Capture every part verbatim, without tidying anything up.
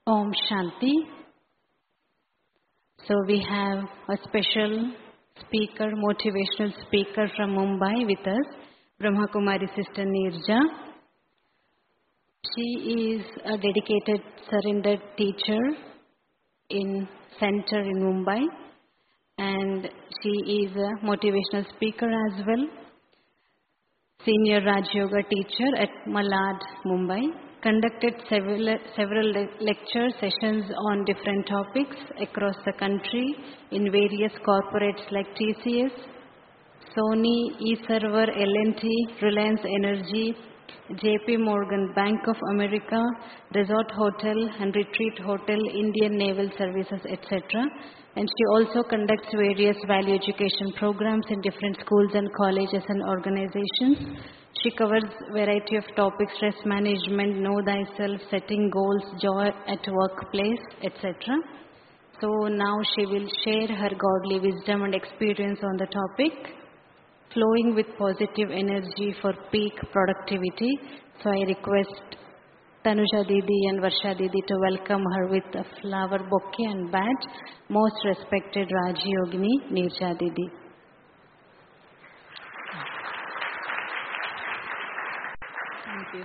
Om Shanti. So we have a special speaker, motivational speaker from Mumbai with us, Brahma Kumari Sister Nirja. She is a dedicated surrendered teacher in center in Mumbai, and she is a motivational speaker as well. Senior Raj Yoga teacher at Malad, Mumbai. Conducted several, several le lecture sessions on different topics across the country in various corporates like T C S, Sony, eServer, L and T, Reliance Energy, J P Morgan, Bank of America, Resort Hotel and Retreat Hotel, Indian Naval Services, et cetera. And she also conducts various value education programs in different schools and colleges and organizations. She covers variety of topics: stress management, know thyself, setting goals, joy at workplace, et cetera. So now she will share her godly wisdom and experience on the topic, flowing with positive energy for peak productivity. So I request Tanuja Didi and Varsha Didi to welcome her with a flower bouquet and badge. Most respected Raji Yogini, Nirja Didi. Thank you.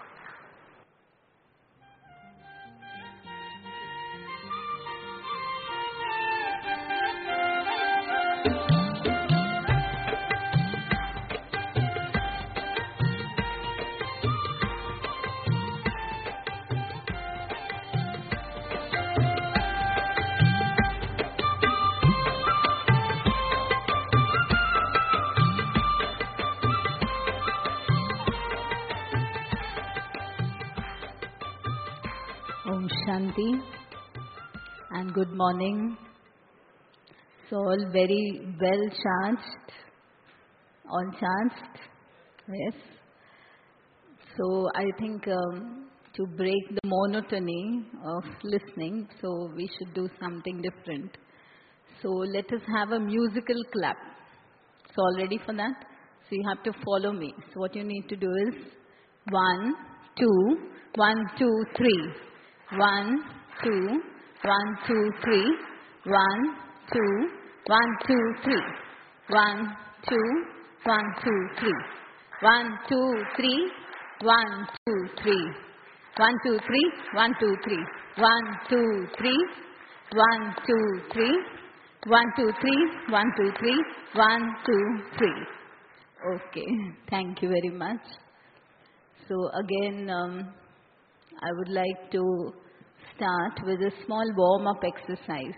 Om Shanti and good morning. So all very well charged, all charged, yes. So I think um, to break the monotony of listening, so we should do something different. So let us have a musical clap. So all ready for that? So you have to follow me. So what you need to do is one, two, one, two, three. One, two, one, two, three. One, two, one, two, three. One, two, one, two, three. One, two, three. One, two, three. One, two, three. One, two, three. One, two, three. One, two, three. One, two, three. One, two, three. One, two, three. Okay. Thank you very much. So again, um, I would like to start with a small warm-up exercise.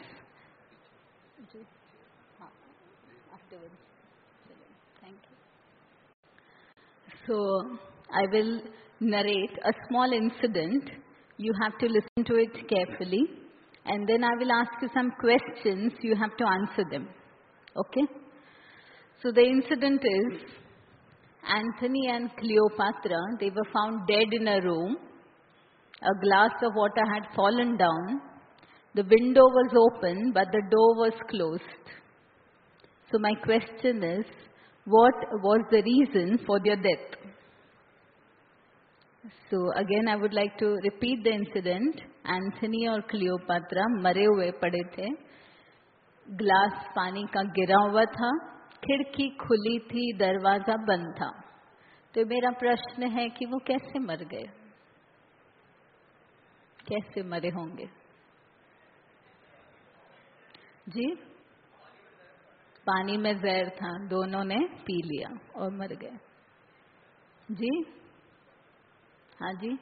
Afterwards. Thank you. So I will narrate a small incident. You have to listen to it carefully, and then I will ask you some questions. You have to answer them. Okay? So the incident is Antony and Cleopatra, they were found dead in a room. A glass of water had fallen down. The window was open, but the door was closed. So my question is, what was the reason for their death? So again, I would like to repeat the incident. Antony और Cleopatra मरे हुए पड़े थे. Glass पानी का गिरा हुआ था. खिड़की खुली थी, दरवाजा बंद था. तो मेरा प्रश्न है कि वो कैसे मर गए? कैसे मरे होंगे? जी? पानी में जहर था, दोनों ने पी लिया और मर गए. जी? हाँ जी?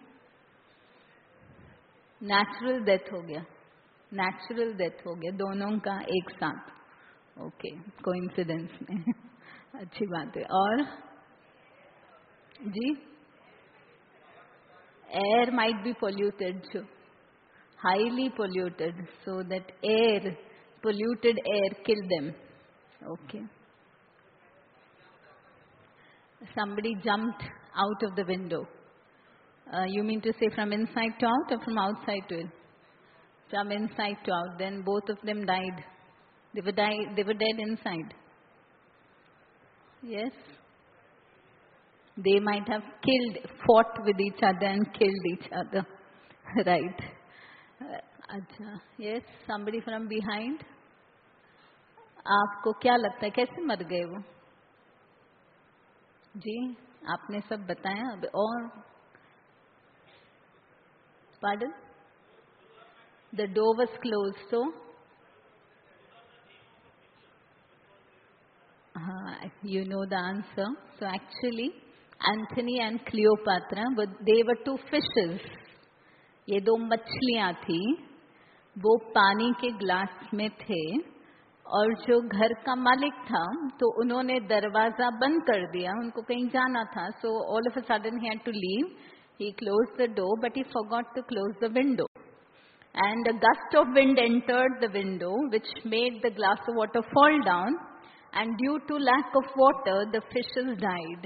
नेचुरल डेथ हो गया. नेचुरल डेथ हो गया दोनों का एक साथ. ओके, कोइंसिडेंस में. अच्छी बात है. और जी? Air might be polluted, so highly polluted, so that air, polluted air killed them. Okay. Somebody jumped out of the window. Uh, you mean to say from inside to out or from outside to in? From inside to out. Then both of them died. They were, die, they were dead inside. Yes? They might have killed, fought with each other and killed each other. Right. अच्छा, yes, somebody from behind. आपको क्या लगता है कैसे मर गए वो? जी, आपने सब बताया अब और? Pardon? The door was closed, so? Uh, you know the answer. So actually, Anthony and Cleopatra, but they were two fishes. ये दो मछलियां थी, वो पानी के ग्लास में थे और जो घर का मालिक था तो उन्होंने दरवाजा बंद कर दिया, उनको कहीं जाना था. So all of a sudden he had to leave. He closed the door, but he forgot to close the window. And a gust of wind entered the window, which made the glass of water fall down. And due to lack of water, the fishes died.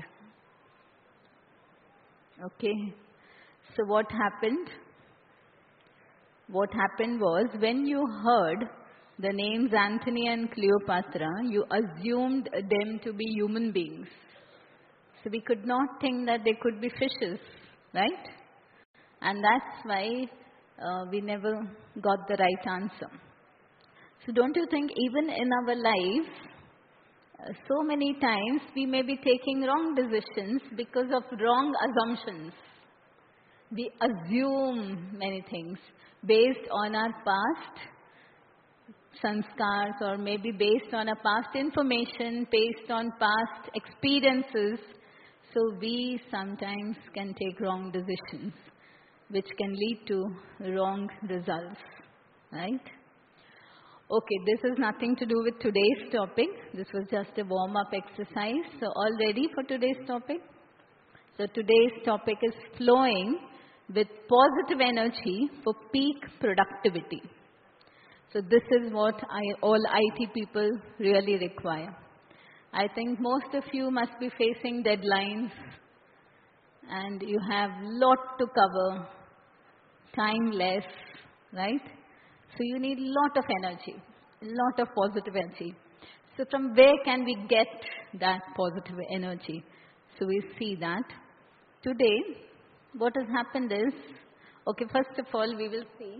Okay. So what happened? What happened was, when you heard the names Anthony and Cleopatra, you assumed them to be human beings. So we could not think that they could be fishes, right? And that's why uh, we never got the right answer. So don't you think even in our life, uh, so many times we may be taking wrong decisions because of wrong assumptions. We assume many things based on our past sanskars, or maybe based on a past information, based on past experiences. So we sometimes can take wrong decisions, which can lead to wrong results, right? Okay, this has nothing to do with today's topic. This was just a warm-up exercise. So all ready for today's topic? So today's topic is flowing with positive energy for peak productivity. So this is what I, all I T people really require. I think most of you must be facing deadlines and you have lot to cover, time less, right? So you need lot of energy, lot of positive energy. So from where can we get that positive energy? So we see that. Today, what has happened is, okay, first of all, we will see.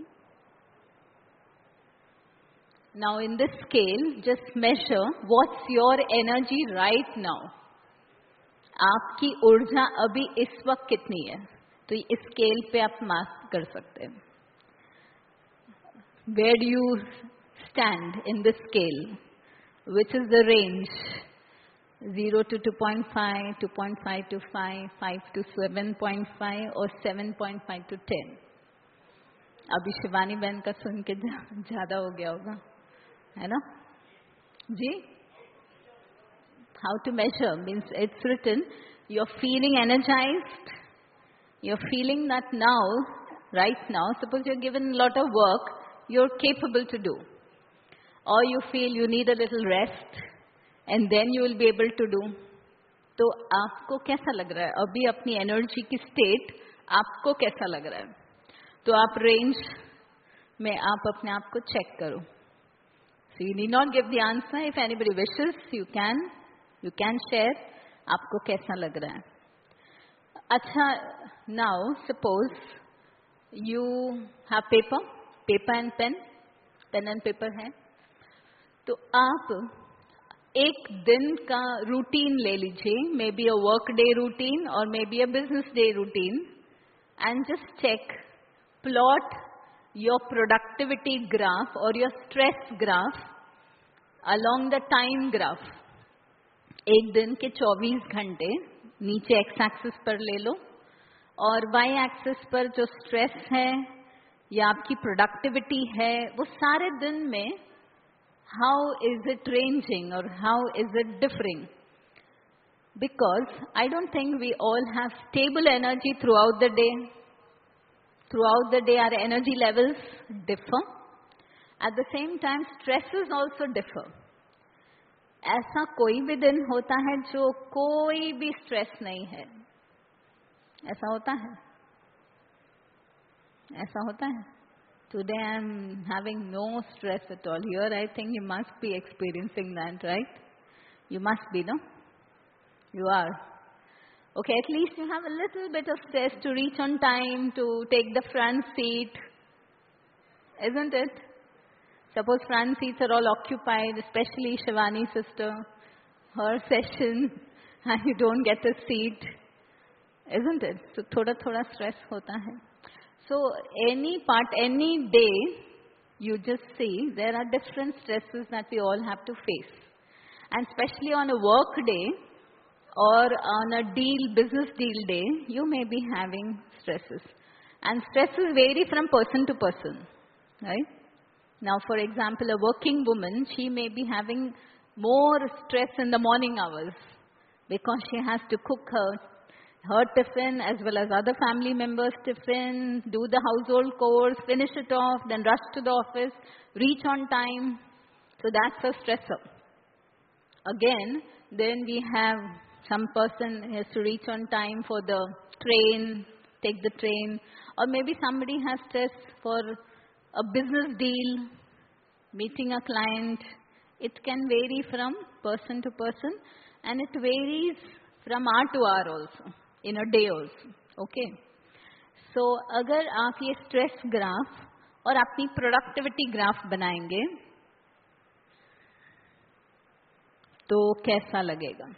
Now in this scale, just measure what's your energy right now. आपकी ऊर्जा अभी इस वक्त कितनी है? तो इस scale पे आप मार्क कर सकते हैं. Where do you stand in this scale? Which is the range? zero to two point five, two point five to five, five to seven point five or seven point five to ten. अभी शिवानी बहन का सुन के ज़्यादा हो गया होगा, है ना? जी? How to measure means it's written, you're feeling energized, you're feeling that now, right now, suppose you're given a lot of work, you're capable to do. Or you feel you need a little rest and then you will be able to do. तो आपको कैसा लग रहा है? अभी अपनी energy की state आपको कैसा लग रहा है? तो आप रेंज में आप अपने आप को चेक करो. So you need not give the answer. If anybody wishes, you can. You can share. आपको कैसा लग रहा है? अच्छा, now suppose you have paper, paper and pen, pen and paper है. तो आप एक दिन का रूटीन ले लीजिए, maybe a work day routine or maybe a business day routine, and just check, plot your productivity graph or your stress graph along the time graph. एक दिन के चौबीस घंटे नीचे एक्स एक्सिस पर ले लो और वाई एक्सिस पर जो स्ट्रेस है या आपकी प्रोडक्टिविटी है, वो सारे दिन में how is it ranging or how is it differing? Because I don't think we all have stable energy throughout the day. Throughout the day our energy levels differ. At the same time stresses also differ. ऐसा कोई भी दिन होता है जो कोई भी stress नहीं है? ऐसा होता है? ऐसा होता है? Today I am having no stress at all. Here I think you must be experiencing that, right? You must be, no? You are. Okay, at least you have a little bit of stress to reach on time, to take the front seat. isn't it? Suppose front seats are all occupied, especially Shivani's sister, her session, and you don't get a seat, isn't it? So thoda thoda stress hota hai. So any part, any day, you just see there are different stresses that we all have to face. And especially on a work day or on a deal, business deal day, you may be having stresses. And stresses vary from person to person, right? Now, for example, a working woman, she may be having more stress in the morning hours because she has to cook her, her tiffin as well as other family members' tiffin, do the household chores, finish it off, then rush to the office, reach on time. So that's a stressor. Again, then we have some person has to reach on time for the train, take the train, or maybe somebody has stress for a business deal, meeting a client. It can vary from person to person, and it varies from hour to hour also, in a day also. Okay. So, अगर आप ये stress graph और अपनी productivity graph बनाएंगे, तो कैसा लगेगा?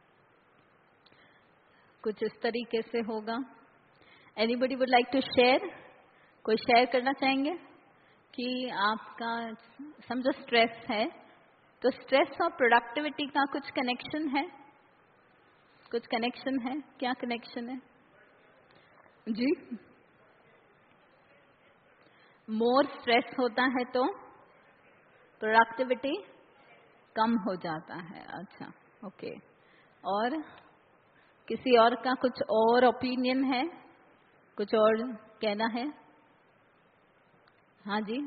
कुछ इस तरीके से होगा. Anybody would like to share? कोई share करना चाहेंगे? कि आपका समझो स्ट्रेस है, तो स्ट्रेस और प्रोडक्टिविटी का कुछ कनेक्शन है? कुछ कनेक्शन है? क्या कनेक्शन है? जी? मोर स्ट्रेस होता है तो प्रोडक्टिविटी कम हो जाता है. अच्छा, ओके. और किसी और का कुछ और ओपिनियन है? कुछ और कहना है? हाँ जी.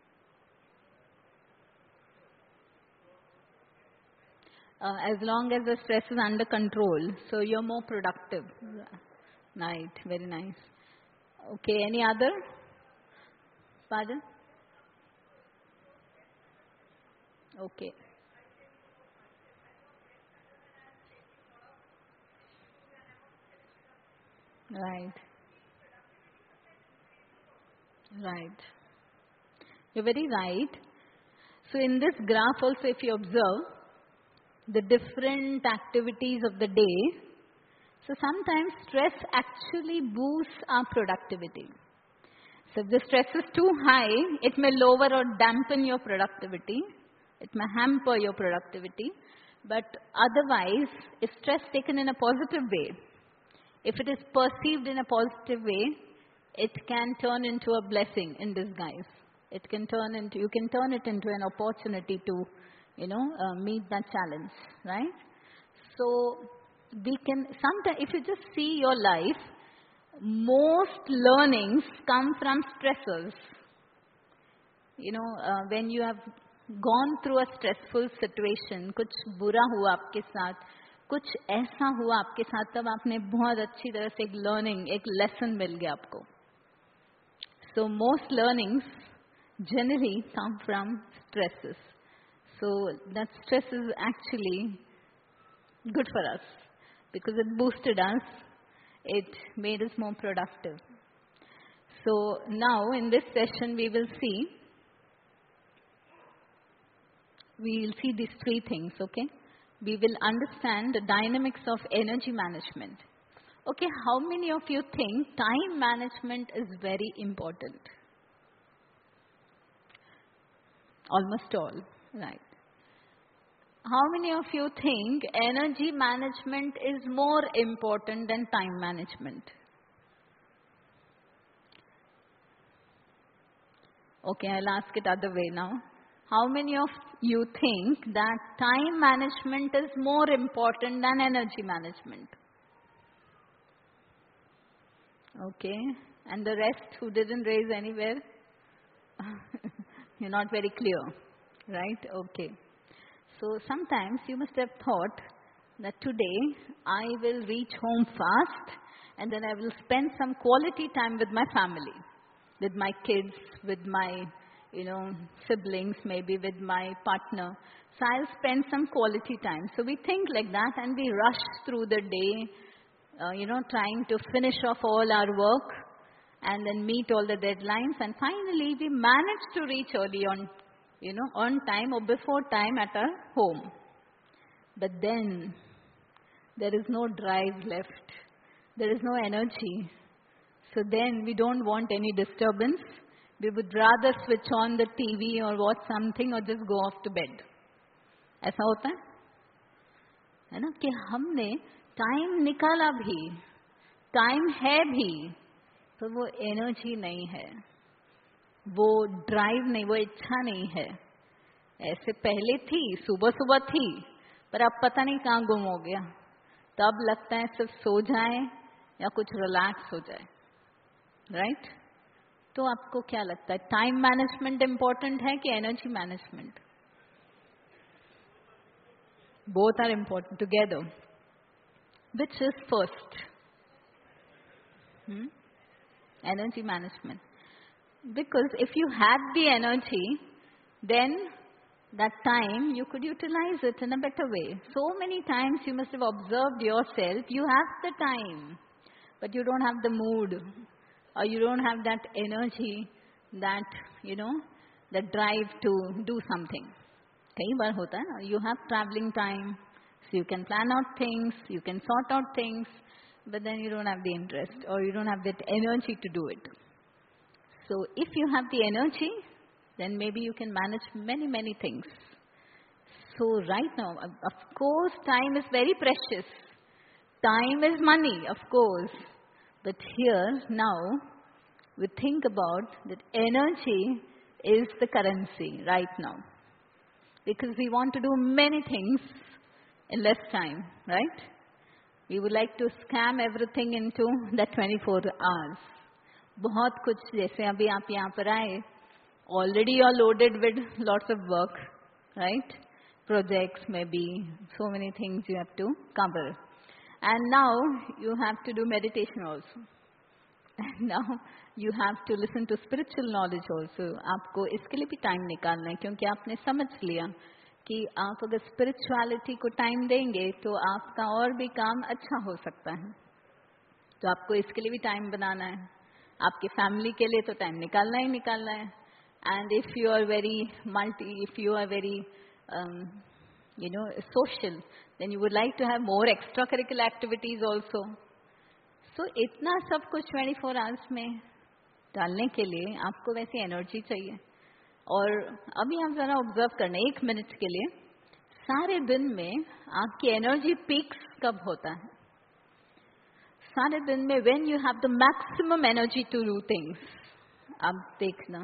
Uh, as long as the stress is under control, so you're more productive. Right, very nice. Okay, any other? Pardon? Okay. Right. Right. You're very right. So in this graph also, if you observe the different activities of the day, so sometimes stress actually boosts our productivity. So if the stress is too high, it may lower or dampen your productivity. It may hamper your productivity. But otherwise, if stress taken in a positive way, if it is perceived in a positive way, it can turn into a blessing in disguise. It can turn into, you can turn it into an opportunity to, you know, uh, meet that challenge, right? So we can, sometimes, if you just see your life, most learnings come from stressors. You know, uh, when you have gone through a stressful situation, कुछ बुरा हुआ आपके साथ, कुछ ऐसा हुआ आपके साथ, तब आपने बहुत अच्छी तरह से एक learning, एक lesson मिल गया आपको. So most learnings generally come from stresses. So that stress is actually good for us because it boosted us, it made us more productive. So now in this session we will see, we will see these three things, okay? We will understand the dynamics of energy management. Okay, how many of you think time management is very important? Almost all, right. How many of you think energy management is more important than time management? Okay, I'll ask it other way now. How many of you think that time management is more important than energy management? Okay, and the rest who didn't raise anywhere? You're not very clear, right? Okay. So sometimes you must have thought that today I will reach home fast and then I will spend some quality time with my family, with my kids, with my, you know, siblings, maybe with my partner. So I'll spend some quality time. So we think like that and we rush through the day, uh, you know, trying to finish off all our work and then meet all the deadlines, and finally we managed to reach early on, you know, on time or before time at our home. But then there is no drive left. There is no energy. So then we don't want any disturbance. We would rather switch on the T V or watch something or just go off to bed. ऐसा होता है है ना कि हमने time निकाला भी, time है भी, पर वो एनर्जी नहीं है, वो ड्राइव नहीं, वो इच्छा नहीं है. ऐसे पहले थी, सुबह सुबह थी, पर अब पता नहीं कहाँ गुम हो गया. तब लगता है सिर्फ सो जाए या कुछ रिलैक्स हो जाए. राइट? तो आपको क्या लगता है, टाइम मैनेजमेंट इंपॉर्टेंट है कि energy management? Both are important together. Which is first? Energy management. Because if you had the energy, then that time you could utilize it in a better way. So many times you must have observed yourself, you have the time, but you don't have the mood, or you don't have that energy, that, you know, the drive to do something. कई बार होता है ना, you have traveling time, so you can plan out things, you can sort out things, but then you don't have the interest, or you don't have that energy to do it. So if you have the energy, then maybe you can manage many, many things. So right now, of course, time is very precious. Time is money, of course. But here, now, we think about that energy is the currency right now. Because we want to do many things in less time, right? We would like to scam everything into the twenty-four hours. बहुत कुछ, जैसे अभी आप यहाँ पर आए, already you are loaded with lots of work, right? Projects, maybe, so many things you have to cover. And now you have to do meditation also. And now you have to listen to spiritual knowledge also. आपको इसके लिए भी time निकालना है, क्योंकि आपने समझ लिया कि आप अगर spirituality को time देंगे, तो आपका और भी काम अच्छा हो सकता है. तो आपको इसके लिए भी time बनाना है. आपके family के लिए तो time निकालना ही निकालना है. And if you are very multi, if you are very, um, you know, social, then you would like to have more extracurricular activities also. So इतना सब कुछ twenty-four hours में डालने के लिए आपको वैसी एनर्जी चाहिए. और अभी आप जरा ऑब्जर्व करना एक मिनट के लिए, सारे दिन में आपकी एनर्जी पीक्स कब होता है? सारे दिन में when you have the maximum energy to do things. आप देखना,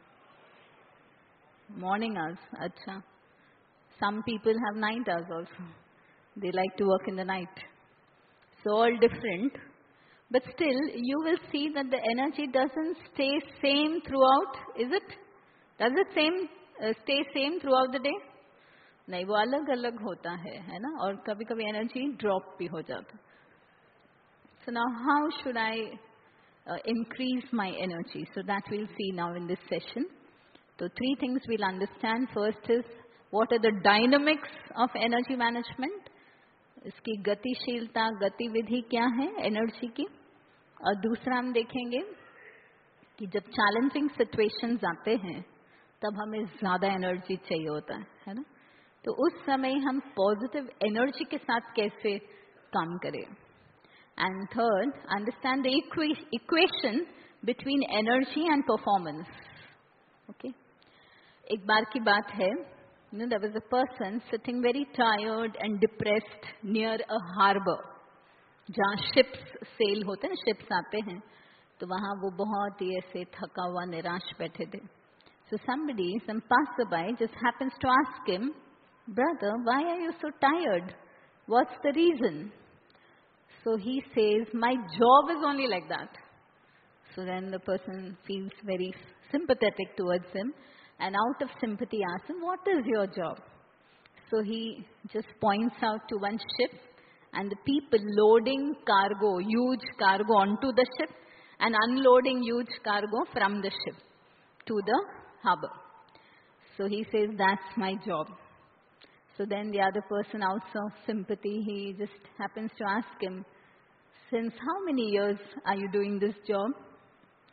मॉर्निंग आवर्स. अच्छा, some people have night hours also. They like to work in the night. So all different. But still, you will see that the energy doesn't stay same throughout, is it? Does it same uh, stay same throughout the day? नहीं, वो अलग अलग होता है, है ना? और कभी कभी energy drop भी हो जाता. So now, how should I uh, increase my energy? So that we'll see now in this session. So three things we'll understand. First is, what are the dynamics of energy management? इसकी गतिशीलता, गतिविधि क्या है energy की. और दूसरा हम देखेंगे कि जब चैलेंजिंग सिचुएशंस आते हैं, तब हमें ज़्यादा एनर्जी चाहिए होता है, है ना? तो उस समय हम पॉजिटिव एनर्जी के साथ कैसे काम करें. And third, understand the equation between energy and performance. Okay, एक बार की बात है, you know, there was a person sitting very tired and depressed near a harbor, जहाँ ships sail होते हैं, ships आते हैं, तो वहाँ वो बहुत ही ऐसे थका हुआ निराश बैठे थे. So somebody, some passerby just happens to ask him, brother, why are you so tired? What's the reason? So he says, my job is only like that. So then the person feels very sympathetic towards him, and out of sympathy asks him, what is your job? So he just points out to one ship, and the people loading cargo, huge cargo onto the ship, and unloading huge cargo from the ship to the harbor. So he says, that's my job. So then the other person, out of sympathy, he just happens to ask him, since how many years are you doing this job?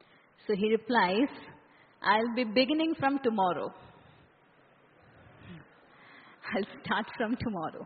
So he replies, I'll be beginning from tomorrow. I'll start from tomorrow.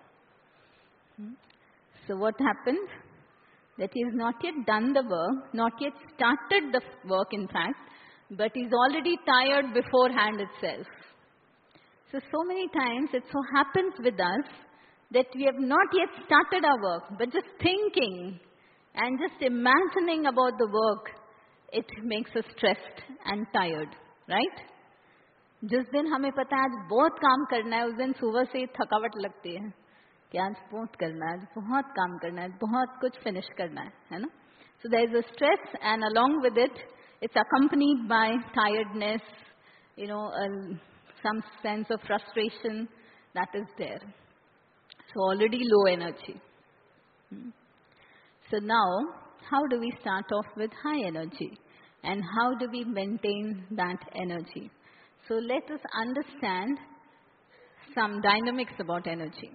So what happened? That he has not yet done the work, not yet started the work in fact, but he's already tired beforehand itself. So, so many times it so happens with us that we have not yet started our work, but just thinking and just imagining about the work, it makes us stressed and tired, right? जिस दिन हमें पता है आज बहुत काम करना है, उस दिन सुबह से ही थकावट लगती है कि आज बहुत करना है, आज बहुत काम करना है, बहुत कुछ फिनिश करना है, है ना? So there is a stress, and along with it, it's accompanied by tiredness, you know, uh, some sense of frustration that is there. So already low energy. Hmm. So now, how do we start off with high energy? And how do we maintain that energy? So let us understand some dynamics about energy.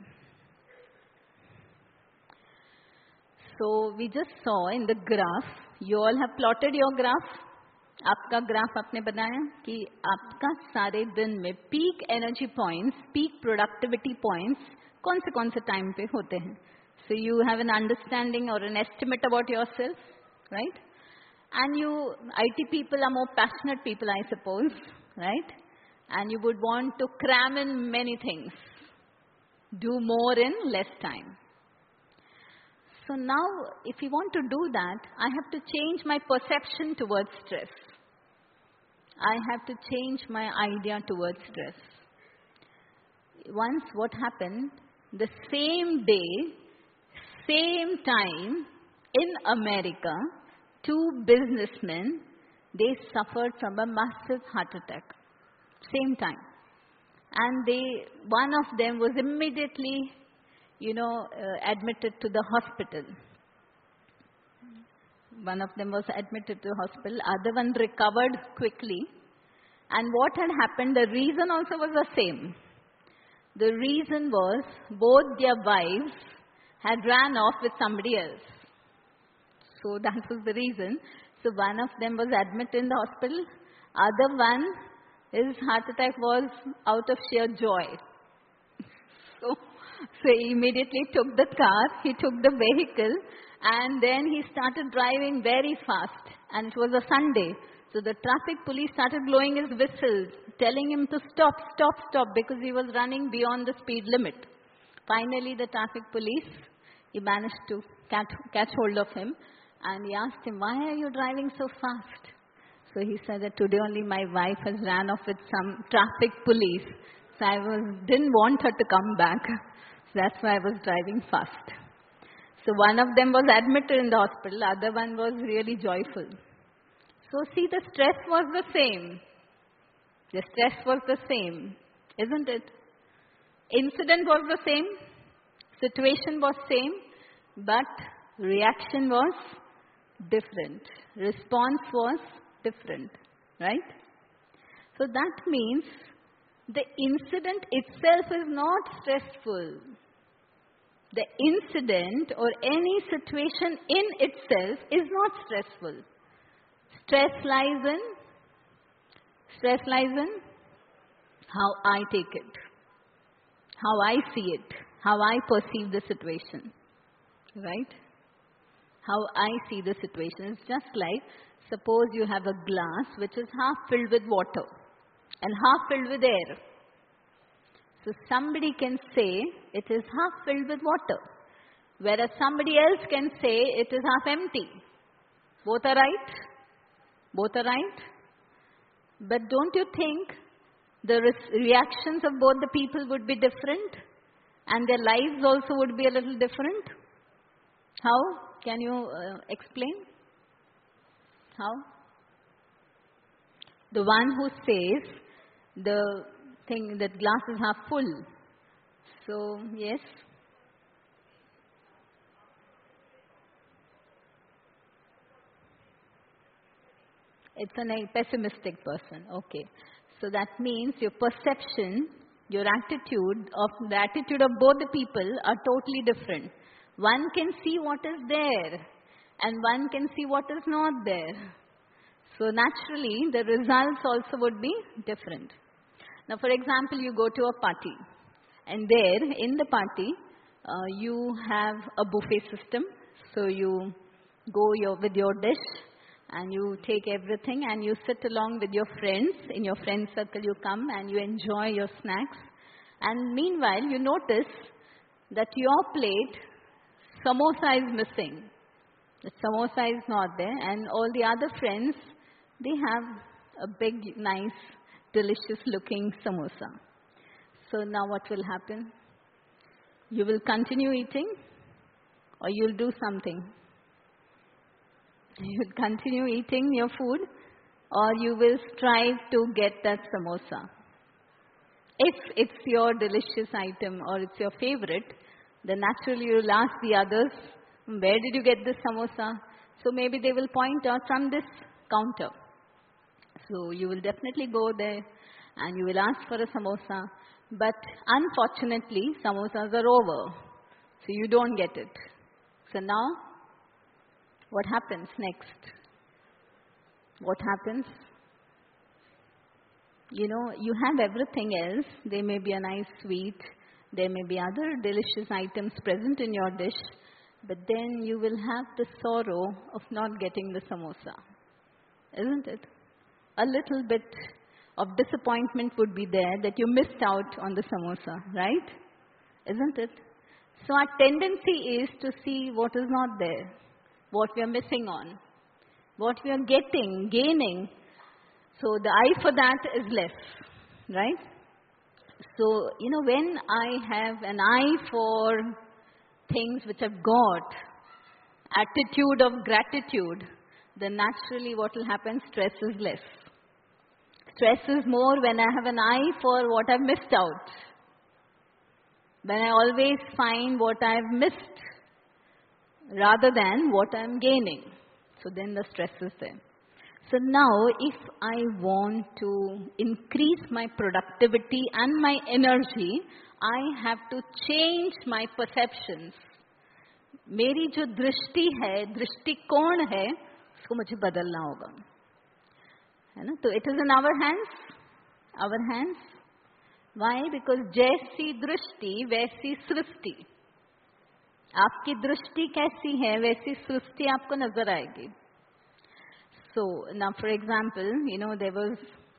So we just saw in the graph, you all have plotted your graph. आपका graph आपने बताया कि आपका सारे दिन में peak energy points, peak productivity points कौन से कौन से टाइम पे होते हैं. So you have an understanding or an estimate about yourself, right? And you I T people are more passionate people, I suppose, right? And you would want to cram in many things, do more in less time. So now, if you want to do that, I have to change my perception towards stress. I have to change my idea towards stress. Once what happened, the same day, same time, in America, two businessmen, they suffered from a massive heart attack. Same time. And they, one of them was immediately, you know, uh, admitted to the hospital. One of them was admitted to the hospital. Other one recovered quickly. And what had happened, the reason also was the same. The reason was both their wives had ran off with somebody else. So that was the reason. So one of them was admitted in the hospital. Other one, his heart attack was out of sheer joy. So, so he immediately took the car, he took the vehicle, and then he started driving very fast. And it was a Sunday. So the traffic police started blowing his whistles, telling him to stop, stop, stop, because he was running beyond the speed limit. Finally, the traffic police, he managed to catch, catch hold of him. And he asked him, why are you driving so fast? So he said that today only my wife has ran off with some traffic police. So I was, didn't want her to come back. So that's why I was driving fast. So one of them was admitted in the hospital. Other one was really joyful. So see, the stress was the same. The stress was the same, isn't it? Incident was the same. Situation was same. But reaction was different. Response was different, right? So that means the incident itself is not stressful. The incident or any situation in itself is not stressful. Stress lies in, stress lies in how I take it, how I see it, how I perceive the situation, right? How I see the situation. It's just like, suppose you have a glass which is half filled with water and half filled with air. So somebody can say it is half filled with water, whereas somebody else can say it is half empty. Both are right. Both are right. But don't you think the re- reactions of both the people would be different? And their lives also would be a little different? How? Can you uh, explain? How? The one who says the thing that glass is half full. So, yes? It's a pessimistic person. Okay. So that means your perception, your attitude, of the attitude of both the people are totally different. One can see what is there and one can see what is not there. So naturally, the results also would be different. Now, for example, you go to a party, and there, in the party, uh, you have a buffet system. So you go your, with your dish, and you take everything, and you sit along with your friends. In your friend circle, you come, and you enjoy your snacks. And meanwhile, you notice that your plate, samosa is missing. The samosa is not there, and all the other friends, they have a big, nice, delicious-looking samosa. So now what will happen? You will continue eating, or you'll do something. You will continue eating your food, or you will strive to get that samosa. If it's your delicious item or it's your favorite, then naturally you will ask the others, where did you get this samosa? So maybe they will point out from this counter. So you will definitely go there and you will ask for a samosa. But unfortunately, samosas are over. So you don't get it. So now, what happens next? What happens? You know, you have everything else. There may be a nice sweet. There may be other delicious items present in your dish. But then you will have the sorrow of not getting the samosa. Isn't it? A little bit of disappointment would be there that you missed out on the samosa, right? Isn't it? So our tendency is to see what is not there, what we are missing on, what we are getting, gaining. So the eye for that is less, right? So, you know, when I have an eye for things which I've got, attitude of gratitude, then naturally what will happen? Stress is less. Stress is more when I have an eye for what I've missed out. When I always find what I've missed rather than what I'm gaining. So then the stress is there. So now if I want to increase my productivity and my energy, I have to change my perceptions. मेरी जो दृष्टि है, दृष्टिकोण है, उसको मुझे बदलना होगा. है ना? तो it is in our hands. Our hands. Why? Because जैसी दृष्टि वैसी सृष्टि. आपकी दृष्टि कैसी है, वैसी सृष्टि आपको नजर आएगी. So now, for example, you know, there was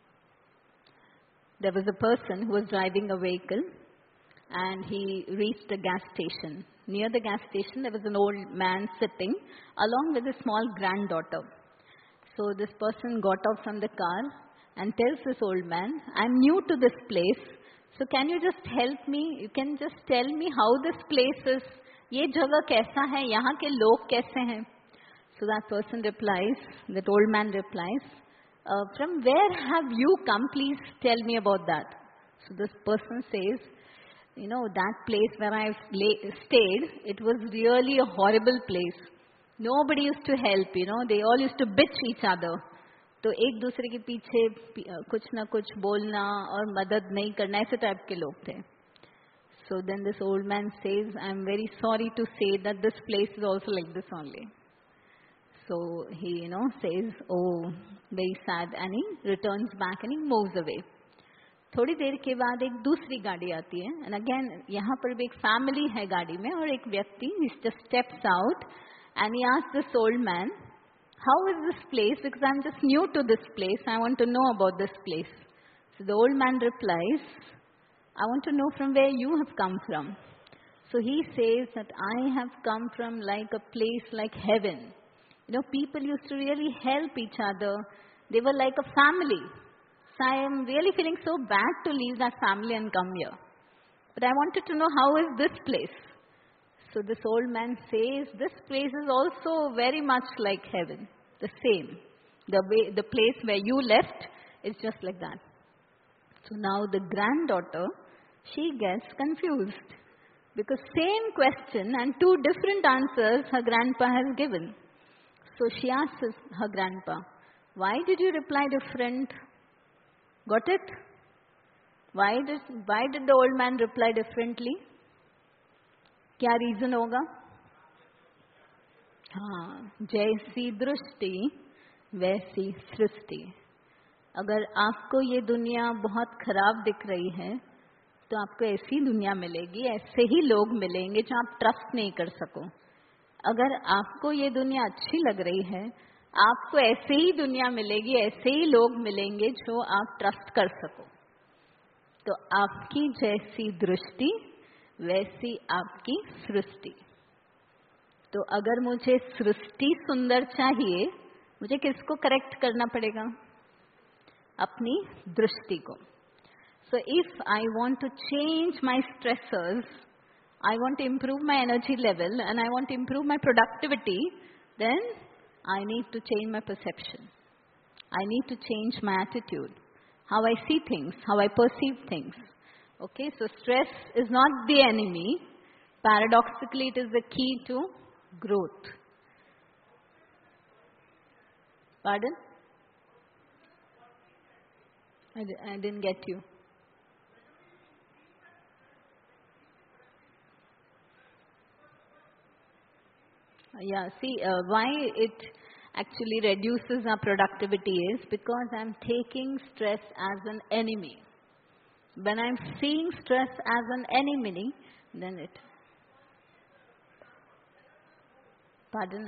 there was a person who was driving a vehicle, and he reached a gas station. Near the gas station, there was an old man sitting along with a small granddaughter. So this person got out from the car and tells this old man, "I'm new to this place, so can you just help me? You can just tell me how this place is. ये जगह कैसा है? यहाँ के लोग कैसे हैं?" So that person replies, that old man replies, uh, "From where have you come? Please tell me about that." So this person says, "You know, that place where I stayed, it was really a horrible place. Nobody used to help, you know, they all used to bitch each other. तो एक दूसरे के पीछे कुछ ना कुछ बोलना और मदद नहीं करना, ऐसे टाइप के लोग थे." So then this old man says, "I'm very sorry to say that this place is also like this only." So he, you know, says, "Oh, very sad," and he returns back and he moves away. थोड़ी देर के बाद एक दूसरी गाड़ी आती है, and again यहाँ पर भी एक family है गाड़ी में, और एक व्यक्ति he just steps out and he asks this old man, "How is this place? Because I'm just new to this place. I want to know about this place." So the old man replies, "I want to know from where you have come from." So he says that I have come from like a place like heaven. You know, people used to really help each other. They were like a family. So I am really feeling so bad to leave that family and come here. But I wanted to know, how is this place? So this old man says, this place is also very much like heaven. The same. The way, the place where you left is just like that. So now the granddaughter, she gets confused. Because same question and two different answers her grandpa has given. So she asks her grandpa, "Why did you reply different?" Got it? Why did, why did the old man reply differently? क्या reason होगा? हाँ, जैसी दृष्टि वैसी सृष्टि। अगर आपको ये दुनिया बहुत खराब दिख रही है तो आपको ऐसी दुनिया मिलेगी, ऐसे ही लोग मिलेंगे जो आप ट्रस्ट नहीं कर सको। अगर आपको ये दुनिया अच्छी लग रही है, आपको ऐसे ही दुनिया मिलेगी, ऐसे ही लोग मिलेंगे जो आप ट्रस्ट कर सको। तो आपकी जैसी दृष्टि वैसी आपकी सृष्टि। तो अगर मुझे सृष्टि सुंदर चाहिए, मुझे किसको करेक्ट करना पड़ेगा? अपनी दृष्टि को। So if I want to change my stressors, I want to improve my energy level and I want to improve my productivity, then I need to change my perception. I need to change my attitude, how I see things, how I perceive things. Okay, so stress is not the enemy. Paradoxically, it is the key to growth. Pardon? I, I didn't get you. Yeah, see, uh, why it actually reduces our productivity is because I'm taking stress as an enemy. When I'm seeing stress as an enemy, then it... Pardon?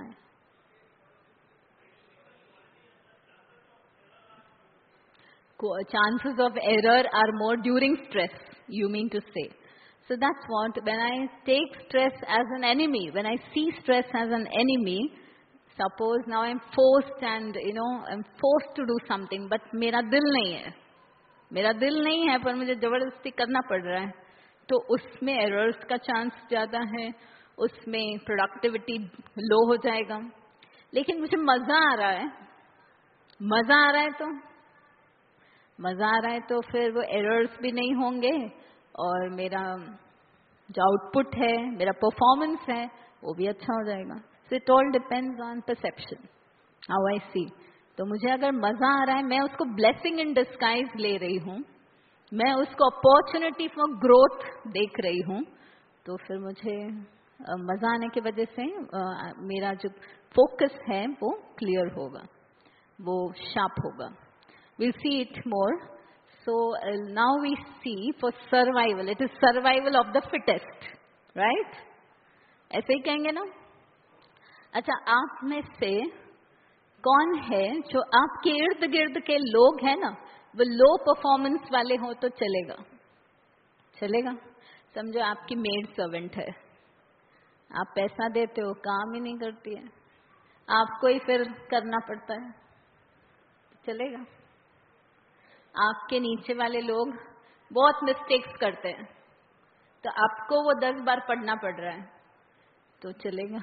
Chances of error are more during stress, you mean to say. So that's what, when I take stress as an enemy, when I see stress as an enemy, suppose now I'm forced and, you know, I'm forced to do something, but मेरा दिल नहीं है, मेरा दिल नहीं है पर मुझे जबरदस्ती करना पड़ रहा है, तो उसमें errors का chance ज़्यादा है, उसमें productivity low हो जाएगा। लेकिन मुझे मज़ा आ रहा है, मज़ा आ रहा है तो मज़ा आ रहा है तो फिर वो errors भी नहीं होंगे और मेरा जो आउटपुट है, मेरा परफॉर्मेंस है, वो भी अच्छा हो जाएगा। So it all depends on perception, how I see. तो मुझे अगर मजा आ रहा है, मैं उसको ब्लेसिंग इन डिस्गाइज ले रही हूँ, मैं उसको अपॉर्चुनिटी फॉर ग्रोथ देख रही हूँ, तो फिर मुझे मजा आने की वजह से मेरा जो फोकस है वो क्लियर होगा, वो शार्प होगा। Will see it more. So uh, now we see for survival, it is survival of the fittest, right? ऐसे ही कहेंगे ना? अच्छा, आप में से कौन है जो आपके इर्द गिर्द के लोग हैं ना, वो लो परफॉर्मेंस वाले हो तो चलेगा? चलेगा? समझो आपकी मेड सर्वेंट है, आप पैसा देते हो, काम ही नहीं करती है, आपको ही फिर करना पड़ता है, चलेगा? आपके नीचे वाले लोग बहुत मिस्टेक्स करते हैं, तो आपको वो दस बार पढ़ना पड़ रहा है, तो चलेगा?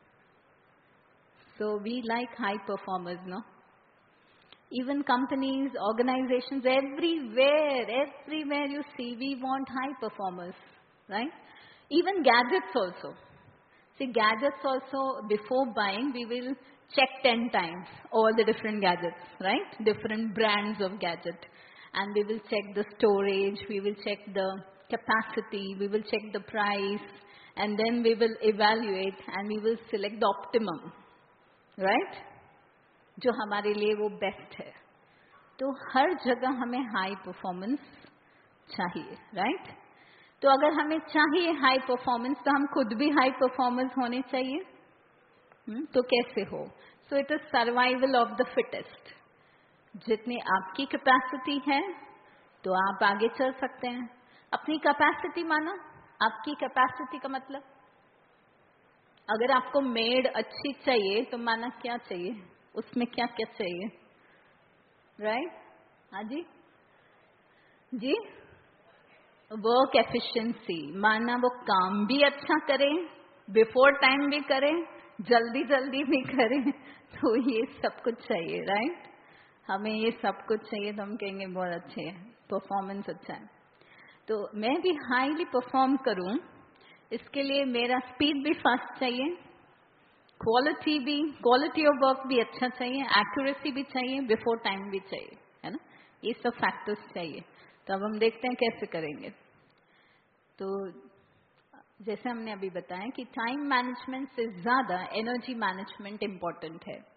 So we like high performers, no? Even companies, organisations, everywhere, everywhere you see we want high performers, right? Even gadgets also. See, gadgets also, before buying, we will check ten times all the different gadgets, right? Different brands of gadget. And we will check the storage, we will check the capacity, we will check the price, and then we will evaluate and we will select the optimum, right? जो हमारे लिए वो best है। तो हर जगह हमें high performance चाहिए, right? तो अगर हमें चाहिए हाई परफॉर्मेंस, तो हम खुद भी हाई परफॉर्मेंस होने चाहिए। हुँ? तो कैसे हो? So it is survival of the fittest. जितनी आपकी कैपेसिटी है तो आप आगे चल सकते हैं। अपनी कैपेसिटी माना, आपकी कैपेसिटी का मतलब, अगर आपको मेड अच्छी चाहिए तो माना क्या चाहिए, उसमें क्या क्या चाहिए, राइट? हाँ जी जी, वर्क एफिशिएंसी, माना वो काम भी अच्छा करे, बिफोर टाइम भी करे, जल्दी जल्दी भी करे, तो ये सब कुछ चाहिए, राइट? हमें ये सब कुछ चाहिए तो हम कहेंगे बहुत अच्छे है, परफॉर्मेंस अच्छा है। तो मैं भी हाईली परफॉर्म करूं, इसके लिए मेरा स्पीड भी फास्ट चाहिए, क्वालिटी भी, क्वालिटी ऑफ वर्क भी अच्छा चाहिए, एक्यूरेसी भी चाहिए, बिफोर टाइम भी चाहिए, है ना? ये सब फैक्टर्स चाहिए। तो अब हम देखते हैं कैसे करेंगे। तो जैसे हमने अभी बताया कि टाइम मैनेजमेंट से ज्यादा एनर्जी मैनेजमेंट इम्पोर्टेंट है।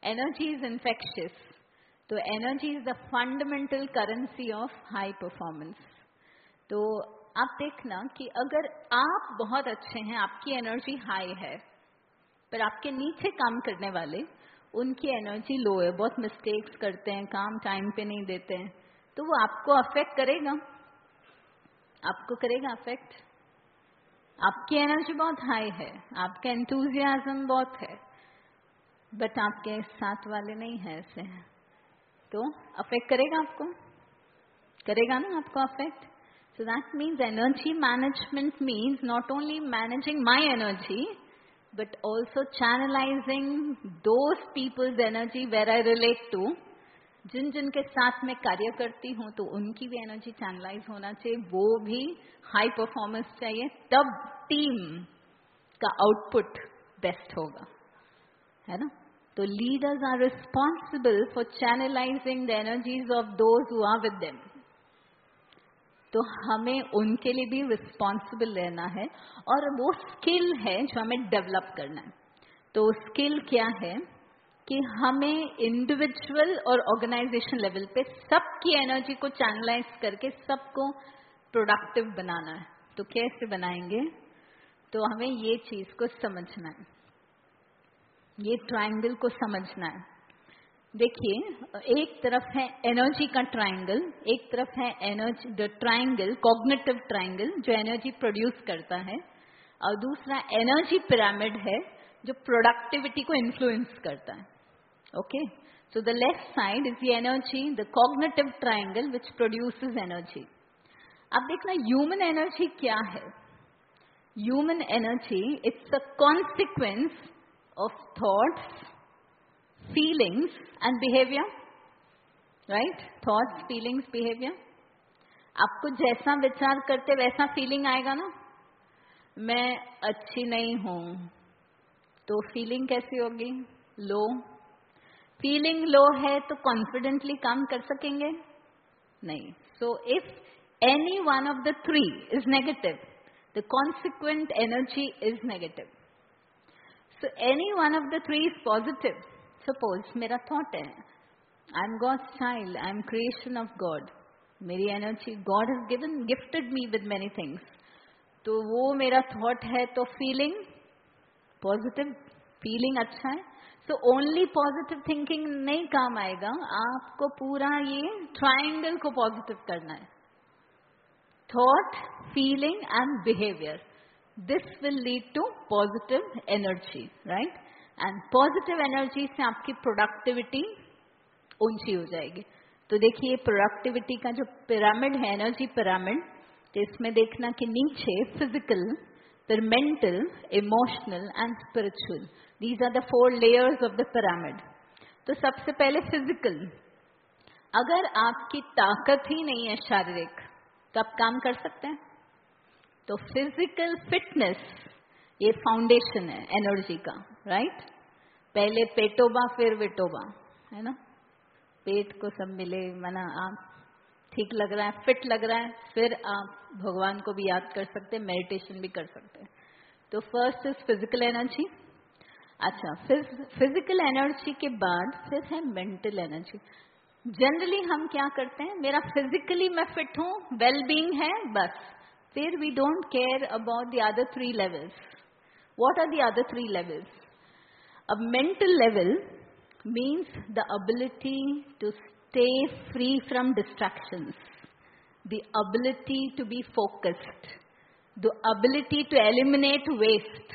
Energy is infectious. तो energy is the fundamental currency of high performance. तो आप देखना कि अगर आप बहुत अच्छे हैं, आपकी एनर्जी हाई है, पर आपके नीचे काम करने वाले उनकी एनर्जी लो है, बहुत मिस्टेक्स करते हैं, काम टाइम पे नहीं देते हैं, तो वो आपको अफेक्ट करेगा. आपको करेगा अफेक्ट. आपकी एनर्जी बहुत हाई है, आपका एंथुजियाज्म बहुत है, बट आपके साथ वाले नहीं है ऐसे, तो अफेक्ट करेगा आपको. करेगा ना आपको affect. So that means energy management means not only managing my energy, but also channelizing those people's energy where I relate to. जिन जिन के साथ मैं कार्य करती हूँ तो उनकी भी एनर्जी चैनलाइज होना चाहिए, वो भी हाई परफॉर्मेंस चाहिए, तब टीम का आउटपुट बेस्ट होगा, है ना. तो leaders are responsible for channelising the energies of those who are with them. तो हमें उनके लिए भी रिस्पॉन्सिबल रहना है, और वो स्किल है जो हमें डेवलप करना है. तो स्किल क्या है कि हमें इंडिविजुअल और ऑर्गेनाइजेशन लेवल पे सबकी एनर्जी को चैनलाइज करके सबको प्रोडक्टिव बनाना है. तो कैसे बनाएंगे? तो हमें ये चीज को समझना है, ये ट्रायंगल को समझना है. देखिए, एक तरफ है एनर्जी का ट्रायंगल, एक तरफ है energy the triangle cognitive triangle जो एनर्जी प्रोड्यूस करता है, और दूसरा एनर्जी पिरामिड है जो प्रोडक्टिविटी को इन्फ्लुएंस करता है. Okay, so the left side is the energy, the cognitive triangle which produces energy. अब देखना ह्यूमन एनर्जी क्या है. Human energy it's a consequence of thoughts, feelings and behavior, right? Thoughts, feelings, behavior. आपको जैसा विचार करते वैसा फीलिंग आएगा ना. मैं अच्छी नहीं हूं तो फीलिंग कैसी होगी? लो. फीलिंग लो है तो कॉन्फिडेंटली काम कर सकेंगे? नहीं. So if any one of the three is negative, the consequent energy is negative. So any one of the three is positive. Suppose मेरा थॉट है, I am God's child, I am creation of God, मेरी energy, God has given gifted me with many things, तो वो मेरा thought है, तो feeling positive, feeling अच्छा है. सो ओनली पॉजिटिव थिंकिंग नहीं काम आएगा, आपको पूरा ये ट्रायंगल को पॉजिटिव करना है. Thought, feeling and behaviour, this will lead to positive energy, right. And positive energy से आपकी प्रोडक्टिविटी ऊंची हो जाएगी. तो देखिए, प्रोडक्टिविटी का जो पिरामिड है, एनर्जी पिरामिड, तो इसमें देखना कि नीचे फिजिकल, फिर mental, emotional and spiritual, these are the four layers of the pyramid. तो सबसे पहले फिजिकल. अगर आपकी ताकत ही नहीं है शारीरिक, तो आप काम कर सकते हैं. तो फिजिकल फिटनेस ये फाउंडेशन है एनर्जी का, राइट. पहले पेटोबा फिर विटोबा, है ना. पेट को सब मिले, माना आप ठीक लग रहा है, फिट लग रहा है, फिर आप भगवान को भी याद कर सकते हैं, मेडिटेशन भी कर सकते हैं. तो फर्स्ट इज फिजिकल एनर्जी. अच्छा, फिर फिजिकल एनर्जी के बाद फिर है मेंटल एनर्जी. जनरली हम क्या करते हैं, मेरा फिजिकली मैं फिट हूं, वेल बीइंग है, बस. फिर we don't care about the other three levels. What are the other three levels? A mental level means the ability to stay free from distractions, the ability to be focused, the ability to eliminate waste.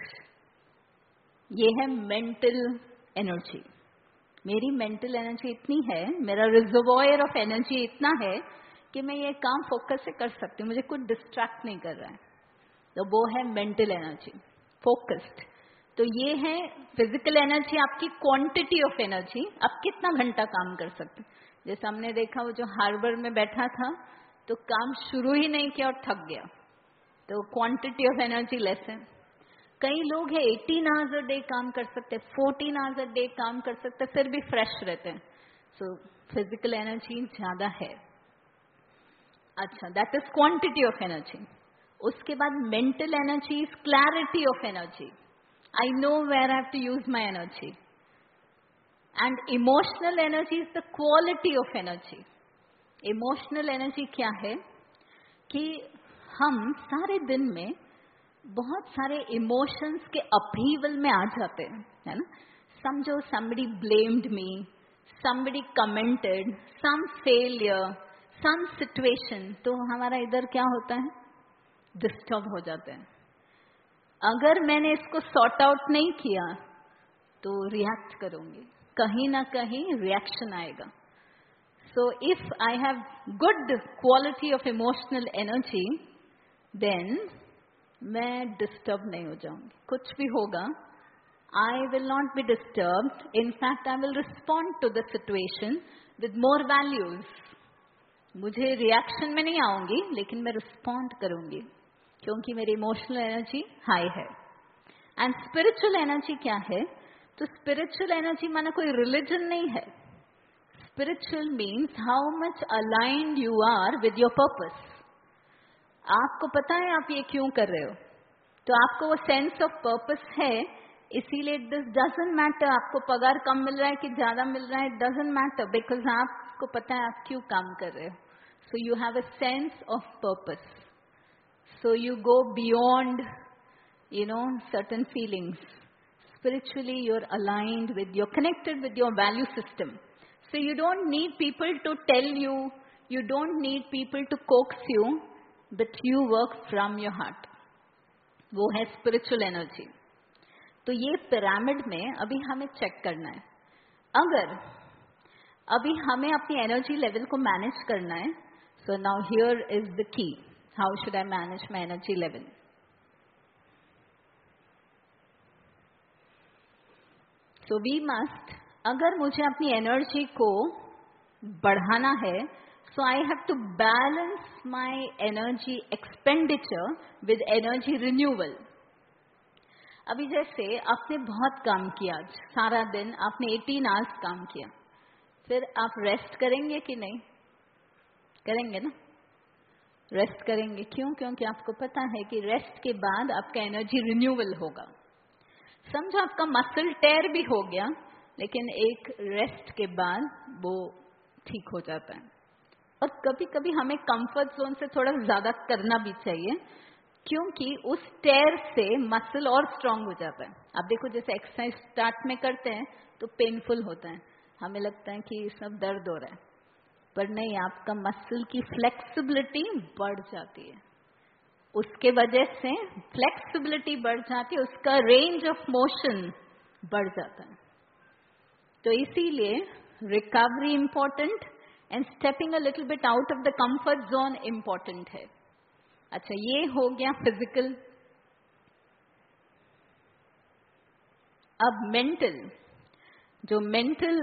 ये है mental energy. मेरी mental energy इतनी है, मेरा reservoir of energy इतना है कि मैं ये काम फोकस से कर सकती हूँ, मुझे कुछ डिस्ट्रैक्ट नहीं कर रहा है. तो वो है mental energy. फोकस्ड. तो ये है फिजिकल एनर्जी, आपकी क्वांटिटी ऑफ एनर्जी, आप कितना घंटा काम कर सकते. जैसे हमने देखा, वो जो हार्बर में बैठा था तो काम शुरू ही नहीं किया और थक गया, तो क्वांटिटी ऑफ एनर्जी लेस है. कई लोग हैं एटीन आवर्स अ डे काम कर सकते हैं, फोर्टीन आवर्स अ डे काम कर सकते हैं, फिर भी फ्रेश रहते हैं. सो फिजिकल एनर्जी ज्यादा है. अच्छा, that is quantity of energy. उसके बाद mental energy is clarity of energy. I know where I have to use my energy and emotional energy is the quality of energy. Emotional energy क्या है कि हम सारे दिन में बहुत सारे इमोशंस के अपहीवल में आ जाते हैं, है ना. समझो somebody blamed me, somebody commented, some failure, some situation, तो हमारा इधर क्या होता है, डिस्टर्ब हो जाते हैं. अगर मैंने इसको सॉर्ट आउट नहीं किया तो रिएक्ट करूंगी, कहीं ना कहीं रिएक्शन आएगा. So if I have good quality of emotional energy, then मैं डिस्टर्ब नहीं हो जाऊंगी. कुछ भी होगा, I will not be disturbed. In fact, I will respond to the situation with more values. मुझे रिएक्शन में नहीं आऊंगी, लेकिन मैं रिस्पॉन्ड करूंगी क्योंकि मेरी इमोशनल एनर्जी हाई है. एंड स्पिरिचुअल एनर्जी क्या है? तो स्पिरिचुअल एनर्जी माना कोई रिलीजन नहीं है. Spiritual means how much aligned you are with your purpose. आपको पता है आप ये क्यों कर रहे हो, तो आपको वो सेंस ऑफ पर्पस है. इसीलिए दिस डजंट मैटर आपको पगार कम मिल रहा है कि ज्यादा मिल रहा है, डजंट मैटर, बिकॉज आपको पता है आप क्यों काम कर रहे हो. So you have a sense of purpose. So you go beyond you know certain feelings. Spiritually you are aligned with, you are connected with your value system. So you don't need people to tell you, you don't need people to coax you, but you work from your heart. वो है spiritual energy. तो ये pyramid में अभी हमें check करना है. अगर अभी हमें अपनी एनर्जी लेवल को मैनेज करना है, so now here is the key, how should I manage my energy level. So we must, अगर मुझे अपनी एनर्जी को बढ़ाना है, so I have to balance my energy expenditure with energy renewal. अभी जैसे आपने बहुत काम किया, आज सारा दिन आपने अठारह आवर्स काम किया, फिर आप रेस्ट करेंगे कि नहीं? करेंगे ना, रेस्ट करेंगे. क्यों? क्योंकि आपको पता है कि रेस्ट के बाद आपका एनर्जी रिन्यूअल होगा. समझो आपका मसल टेयर भी हो गया, लेकिन एक रेस्ट के बाद वो ठीक हो जाता है. और कभी कभी हमें कंफर्ट जोन से थोड़ा ज्यादा करना भी चाहिए, क्योंकि उस टेयर से मसल और स्ट्रांग हो जाता है. आप देखो जैसे एक्सरसाइज स्टार्ट में करते हैं तो पेनफुल होता है, हमें लगता है कि सब दर्द हो रहा है, पर नहीं, आपका मसल की फ्लेक्सिबिलिटी बढ़ जाती है. उसके वजह से फ्लेक्सिबिलिटी बढ़ जाती है, उसका रेंज ऑफ मोशन बढ़ जाता है. तो इसीलिए recovery important and stepping a little bit out of the comfort zone important है. अच्छा, ये हो गया फिजिकल. अब मेंटल, जो मेंटल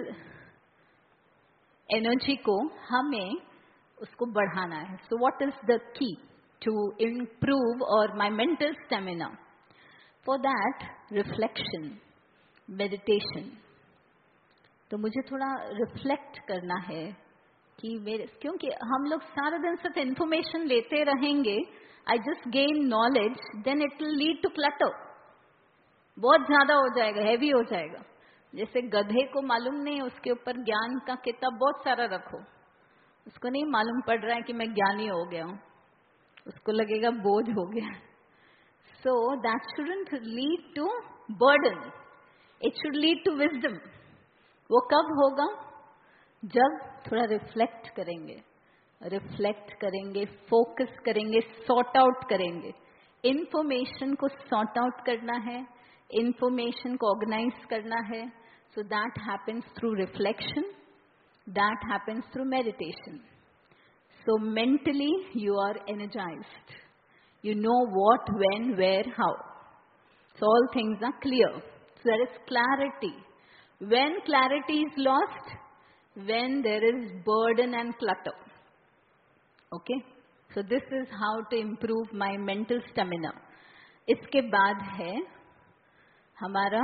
एनर्जी को हमें उसको बढ़ाना है. So what is the key to improve और my mental stamina? For that reflection, meditation. तो मुझे थोड़ा रिफ्लेक्ट करना है कि मेरे, क्योंकि हम लोग सारा दिन सिर्फ इंफॉर्मेशन लेते रहेंगे, I just gain knowledge, then it will lead to clutter. बहुत ज्यादा हो जाएगा, हैवी हो जाएगा. जैसे गधे को मालूम नहीं, उसके ऊपर ज्ञान का किताब बहुत सारा रखो, उसको नहीं मालूम पड़ रहा है कि मैं ज्ञानी हो गया हूं, उसको लगेगा बोझ हो गया. So that shouldn't lead to burden, it should lead to wisdom. वो कब होगा? जब थोड़ा रिफ्लेक्ट करेंगे, रिफ्लेक्ट करेंगे, फोकस करेंगे, सॉर्ट आउट करेंगे. इंफॉर्मेशन को सॉर्ट आउट करना है, इंफॉर्मेशन को ऑर्गेनाइज करना है. So that happens through reflection, that happens through meditation. So mentally you are energised, you know what, when, where, how. So all things are clear. So there is clarity. When clarity is lost, when there is burden and clutter. Okay? So this is how to improve my mental stamina. इसके बाद है हमारा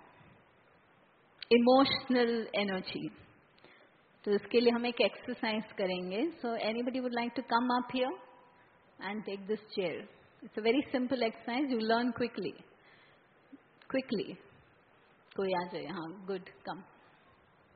emotional energy. तो इसके लिए हम एक exercise करेंगे. So anybody would like to come up here and take this chair. It's a very simple exercise. You learn quickly. Quickly. कोई आ जाए. हाँ, good. Come.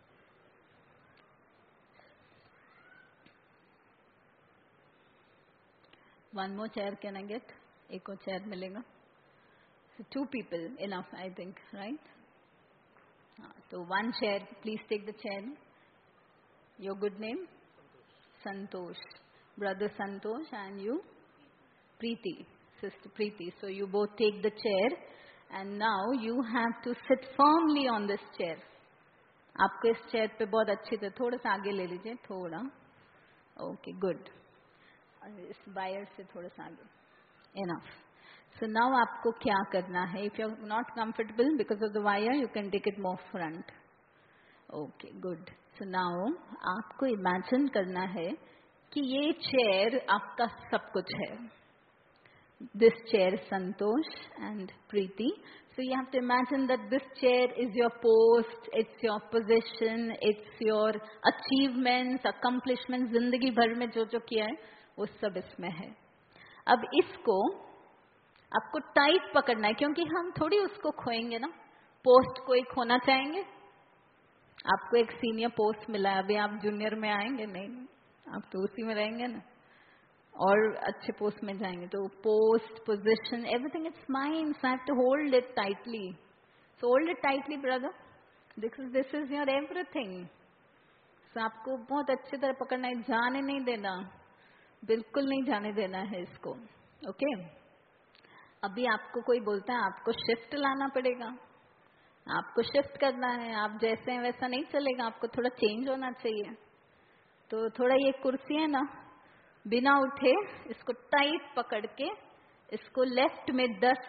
One more chair can I get? एक और chair मिलेगा? So two people enough, I think, right? हाँ, तो one chair, please take the chair. Your good name? Santosh. Brother Santosh, and you? Preeti. Sister Preeti. So you both take the chair, and now you have to sit firmly on this chair. आपको इस chair पे बहुत अच्छी तरह थोड़ा सा आगे ले लीजिए, थोड़ा. Okay, good. इस वायर से थोड़ा सा आगे. इनफ. सो नाउ आपको क्या करना है? If you are not comfortable because of the wire, you can take it more front. Okay, good. So now आपको इमेजिन करना है कि ये चेयर आपका सब कुछ है. This chair is Santosh and Preeti. So you have to imagine that this chair is your post, it's your position, it's your achievements, accomplishments. जिंदगी भर में जो जो किया है वो सब इसमें है. अब इसको आपको टाइट पकड़ना है, क्योंकि हम थोड़ी उसको खोएंगे ना. पोस्ट कोई खोना चाहेंगे? आपको एक सीनियर पोस्ट मिला है, अभी आप जूनियर में आएंगे नहीं, आप तो उसी में रहेंगे ना, और अच्छे पोस्ट में जाएंगे. तो post, position, everything it's mine. So I have to hold it tightly. So hold it tightly brother. This is this is your everything. So आपको बहुत अच्छी तरह पकड़ना है, जाने नहीं देना, बिल्कुल नहीं जाने देना है इसको. Okay okay? अभी आपको कोई बोलता है आपको शिफ्ट लाना पड़ेगा, आपको शिफ्ट करना है, आप जैसे हैं वैसा नहीं चलेगा, आपको थोड़ा चेंज होना चाहिए. तो थोड़ा ये कुर्सी है ना, बिना उठे इसको टाइट पकड़ के इसको लेफ्ट में दस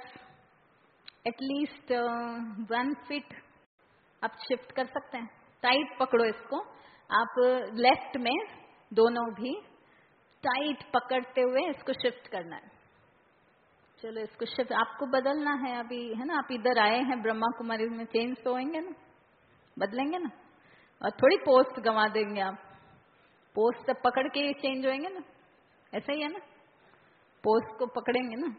एटलीस्ट वन फीट आप शिफ्ट कर सकते हैं. टाइट पकड़ो इसको आप, लेफ्ट में दोनों भी टाइट पकड़ते हुए इसको शिफ्ट करना है. चलो इसको शिफ्ट आपको बदलना है अभी, है ना. आप इधर आए हैं ब्रह्मा कुमारी में, चेंज तो होंगे ना, बदलेंगे ना, और थोड़ी पोस्ट गंवा देंगे आप. पोस्ट तब पकड़ के चेंज होंगे ना, ऐसा ही है ना. पोस्ट को पकड़ेंगे ना.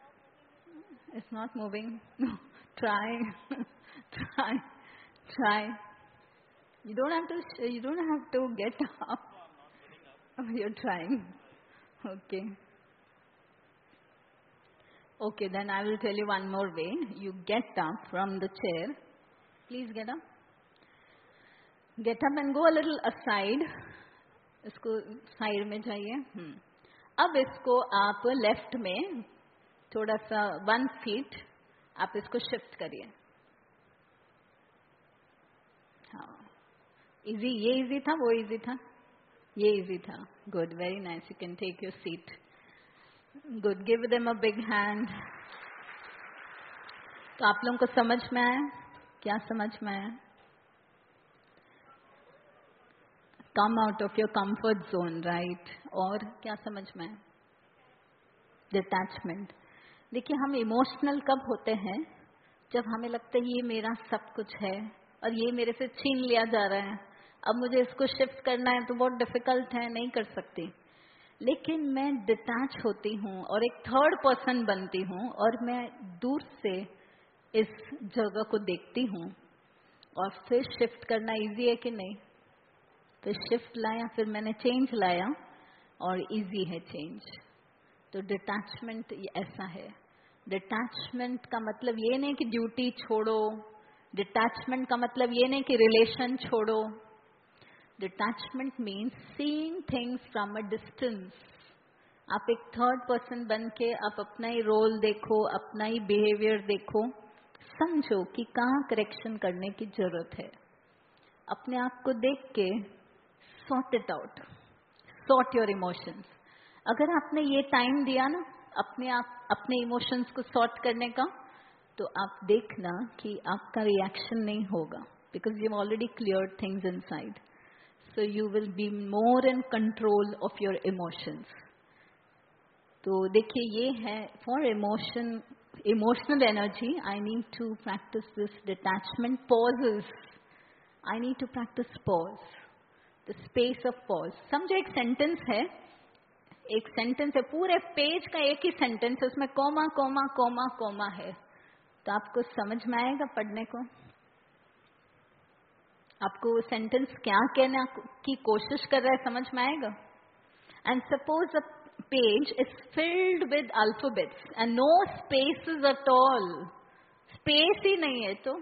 It's not moving. Try try try. You don't have to you don't have to get up. You are trying. Okay okay, then I will tell you one more way. You get up from the chair. Please get up. Get up and go a little aside. इसको side में जाइए. हम्म अब इसको आप left में थोड़ा सा one feet आप इसको शिफ्ट करिए. हाँ, इजी. ये इजी था, वो इजी था, ये इजी था. Good, very nice. You can take your seat. Good. Give them a big hand. तो आप लोगों को समझ में आया? क्या समझ में आया? Come out of your comfort zone, right. और क्या समझ में आया? डिटैचमेंट. देखिए, हम इमोशनल कब होते हैं? जब हमें लगता है ये मेरा सब कुछ है और ये मेरे से छीन लिया जा रहा है, अब मुझे इसको शिफ्ट करना है तो बहुत डिफिकल्ट है, नहीं कर सकती. लेकिन मैं डिटैच होती हूँ और एक थर्ड पर्सन बनती हूँ और मैं दूर से इस जगह को देखती हूँ और फिर शिफ्ट करना इजी है कि नहीं? फिर शिफ्ट लाया, फिर मैंने चेंज लाया और इजी है चेंज. तो डिटैचमेंट ऐसा है. डिटैचमेंट का मतलब ये नहीं कि ड्यूटी छोड़ो. डिटैचमेंट का मतलब ये नहीं कि रिलेशन छोड़ो. Detachment means seeing things from a distance. आप एक थर्ड पर्सन बन के आप अपना ही रोल देखो, अपना ही बिहेवियर देखो, समझो कि कहाँ करेक्शन करने की जरूरत है. अपने आप को देख के sort it out. Sort your emotions. अगर आपने ये टाइम दिया ना अपने आप अपने इमोशंस को सॉर्ट करने का, तो आप देखना कि आपका रिएक्शन नहीं होगा, because you already clear things inside. So you will be more in control of your emotions. तो देखिए, ये है for emotion emotional energy. I need to practise this detachment. Pauses. I need to practise pause, the space of pause. समझो एक sentence है, एक sentence है, पूरे पेज का एक ही सेंटेंस है, उसमें कोमा कोमा कोमा कोमा है. तो आपको समझ में आएगा पढ़ने को? आपको वो सेंटेंस क्या कहने की कोशिश कर रहा है समझ में आएगा? And suppose page is filled with alphabets and no spaces at all. Space ही नहीं है तो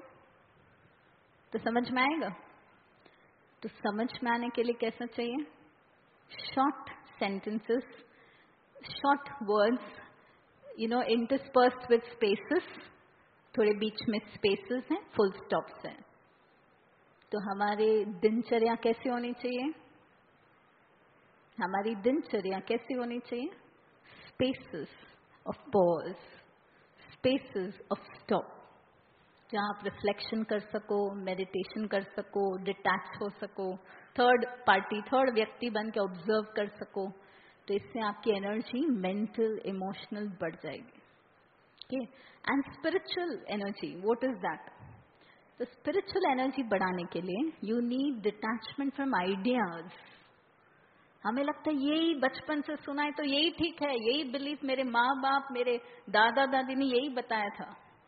तो समझ में आएगा? तो समझ में आने के लिए कैसा चाहिए? Short sentences, short words, you know, interspersed with spaces. थोड़े बीच में spaces हैं, full stops हैं. तो हमारी दिनचर्या कैसी होनी चाहिए? हमारी दिनचर्या कैसी होनी चाहिए? Spaces of pause, spaces of stop, जहाँ आप रिफ्लेक्शन कर सको, मेडिटेशन कर सको, डिटैच हो सको, थर्ड पार्टी थर्ड व्यक्ति बन के ऑब्जर्व कर सको. तो इससे आपकी एनर्जी मेंटल इमोशनल बढ़ जाएगी. Okay. And spiritual energy, what is that? तो स्पिरिचुअल एनर्जी बढ़ाने के लिए you need detachment from ideas. हमें लगता है यही बचपन से सुना है तो यही ठीक है, यही बिलीफ मेरे माँ बाप मेरे दादा दादी ने यही बताया था.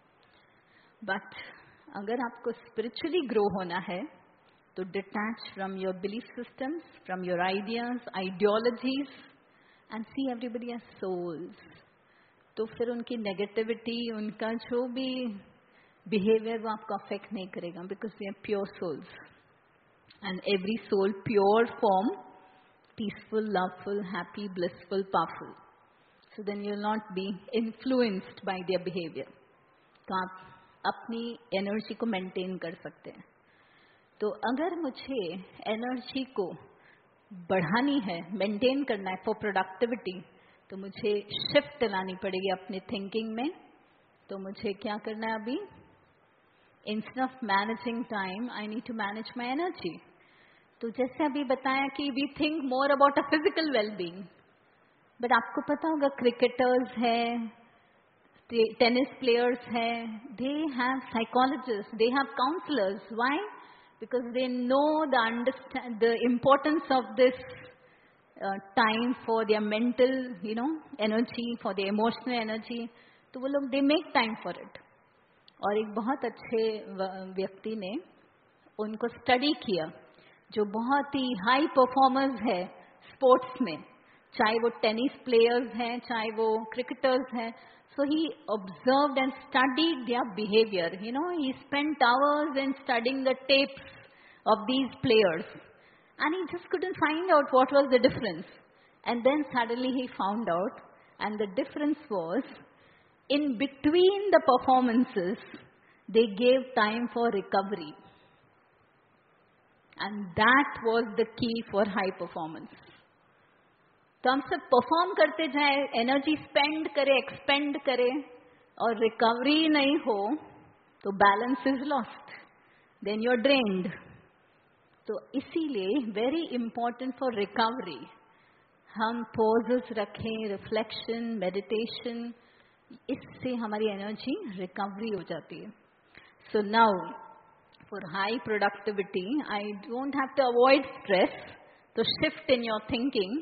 बट अगर आपको स्पिरिचुअली ग्रो होना है तो detach from your belief systems, from your ideas, ideologies and see everybody as souls. तो फिर उनकी नेगेटिविटी, उनका जो भी बिहेवियर वो आपको अफेक्ट नहीं करेगा, because we are pure souls and every soul pure form, peaceful, loveful, happy, blissful, powerful. So then you will not be influenced by their behavior. तो आप अपनी एनर्जी को मेंटेन कर सकते हैं. तो अगर मुझे एनर्जी को बढ़ानी है, मेंटेन करना है फॉर प्रोडक्टिविटी, तो मुझे शिफ्ट लानी पड़ेगी अपनी थिंकिंग में. तो मुझे क्या करना है अभी? Instead of managing time, I need to manage my energy. तो जैसे अभी बताया कि we think more about a physical wellbeing, but आपको पता होगा क्रिकेटर्स हैं, टेनिस प्लेयर्स हैं, they have psychologist, they have counsellors. Why? Because they know the understand the importance of this time for their mental, you know, energy, for their emotional energy. तो वो लोग they make time for it. और एक बहुत अच्छे व्यक्ति ने उनको स्टडी किया, जो बहुत ही हाई परफॉर्मर्स है स्पोर्ट्स में, चाहे वो टेनिस प्लेयर्स हैं, चाहे वो क्रिकेटर्स हैं. So he observed and studied their behaviour. You know, he spent hours in studying the tapes of these players and he just couldn't find out what was the difference. And then suddenly he found out, and the difference was in between the performances they gave time for recovery. And that was the key for high performance. तो हम सब perform करते जाए, energy spend करें, expand करें, और recovery नहीं हो तो balance is lost, then you are drained. तो इसीलिए वेरी इंपॉर्टेंट फॉर रिकवरी हम पॉजेस रखें, रिफ्लेक्शन, मेडिटेशन. इससे हमारी एनर्जी रिकवरी हो जाती है. So now for high productivity, I don't have to avoid stress. So shift in your thinking.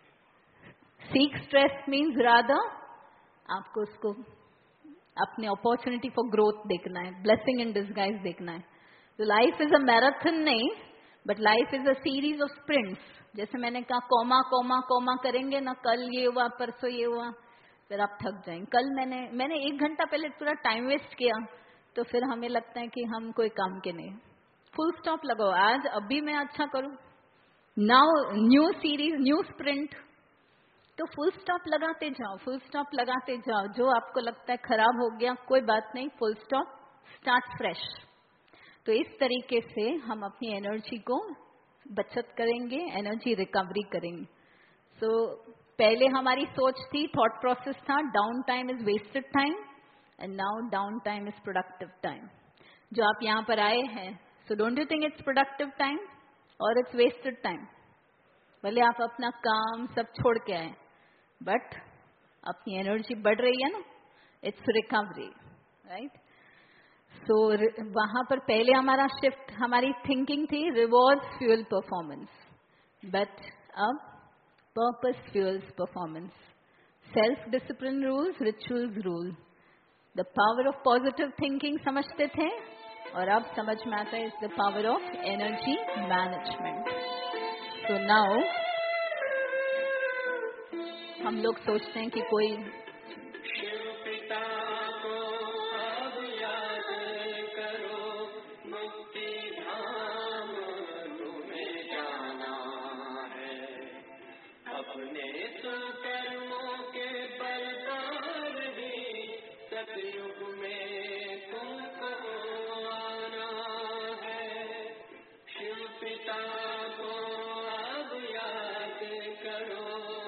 Seek stress means rather आपको उसको अपने opportunity for growth देखना है, blessing in disguise देखना है. So life is a marathon नहीं, but life is a series of sprints. जैसे मैंने कहा कॉमा कॉमा कॉमा करेंगे ना, कल ये हुआ, परसों ये हुआ, फिर आप थक जाएंगे. कल मैंने मैंने एक घंटा पहले पूरा टाइम वेस्ट किया, तो फिर हमें लगता है कि हम कोई काम के नहीं. फुल स्टॉप लगाओ, आज अभी मैं अच्छा करूं. Now new series, new sprint. तो फुल स्टॉप लगाते जाओ, फुल स्टॉप लगाते जाओ. जो आपको लगता है खराब हो गया, कोई बात नहीं, फुल स्टॉप, स्टार्ट फ्रेश. तो इस तरीके से हम अपनी एनर्जी को बचत करेंगे, एनर्जी रिकवरी करेंगे. सो so, पहले हमारी सोच थी, थॉट प्रोसेस था, down time is wasted time, and now down time is productive time. जो आप यहाँ पर आए हैं, so don't you think it's productive time और इट्स वेस्टेड टाइम? भले आप अपना काम सब छोड़ के आए, बट अपनी एनर्जी बढ़ रही है ना, इट्स रिकवरी, राइट? सो वहां पर पहले हमारा शिफ्ट, हमारी थिंकिंग थी रिवॉर्ड्स फ्यूल परफॉर्मेंस, बट अब purpose fuels performance. Self discipline rules, rituals rule. The power of positive thinking समझते थे, और अब समझ में आता है is the power of energy management. So now हम लोग सोचते हैं कि कोई शिव पिता को अब याद करो, मुक्ति धाम तुम्हें जाना है। अपने सुकर्मों के बल पर ही सतयुग में तुमको आना है। शिव पिता को अब याद करो।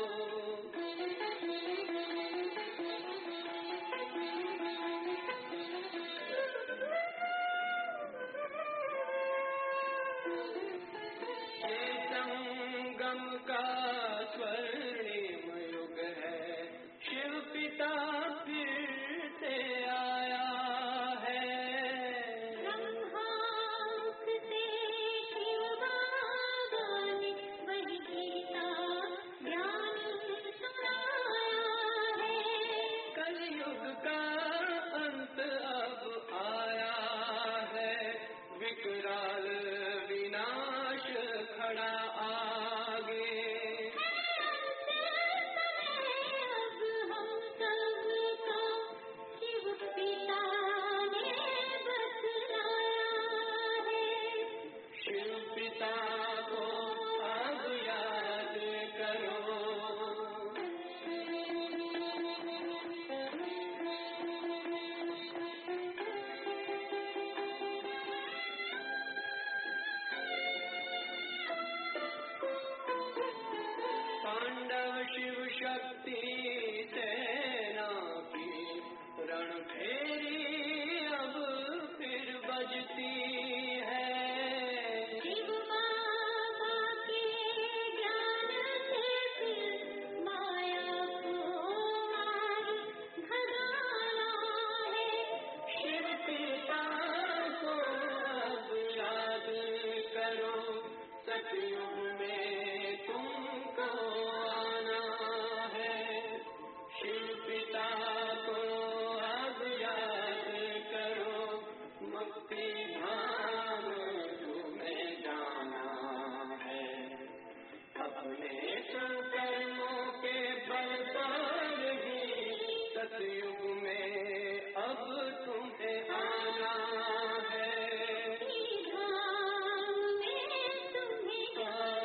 संगम का स्वर्णिम युग है, शिव पिता फिर से आया है। ब्रह्मा से शिव बाबा ने वही गीता ज्ञान सुनाया है। कलयुग का अंत अब आया है, विकराल विनाश खड़ा आगे। अब हम सबको शिव पिता ने बतलाया है। शिव पिता को अब याद करो। पांडव शिव शक्ति सेना की रणभेरी अब फिर बजती है। शिव बाबा के ज्ञान से फिर माया को मार भगाना है। शिव पिता को अब याद करो, सतयुग में तुमको आना है। शिव पिता को अब याद करो, मुक्ति धाम तुम्हें जाना है। अपने सुकर्मों के बल पर ही सतयुग में अब तुम्हें आना है। धाम में तुम्हें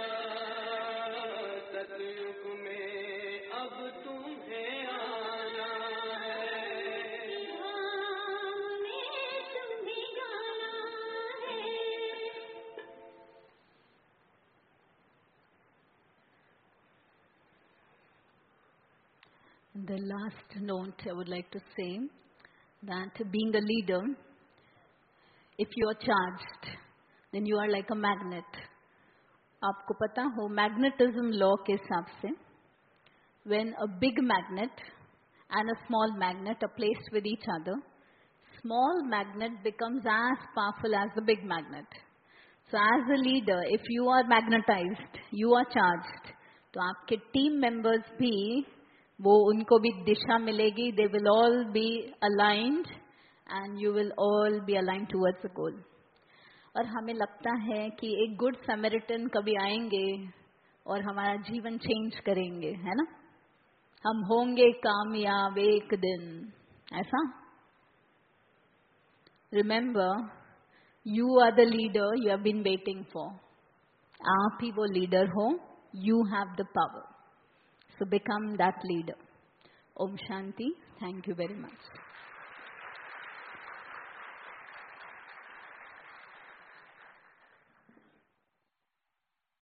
सतयुग में अब तुम्हें आना है। धाम में तुम्हें जाना है। the last note I would like to say that being a leader, if you are charged, then you are like a magnet. आपको पता हो मैग्नेटिज्म लॉ के हिसाब से when a big magnet and a small magnet are placed with each other, small magnet becomes as powerful as the big magnet. So as a leader, if you are magnetized, you are charged, तो आपके team members भी वो उनको भी दिशा मिलेगी, they will all be aligned and you will all be aligned towards the goal. और हमें लगता है कि एक गुड समरिटन कभी आएंगे और हमारा जीवन चेंज करेंगे, है ना? हम होंगे कामयाब एक दिन, ऐसा? Remember, you are the leader you have been waiting for. आप ही वो लीडर हो, you have the power. So become that leader. Om Shanti. Thank you very much.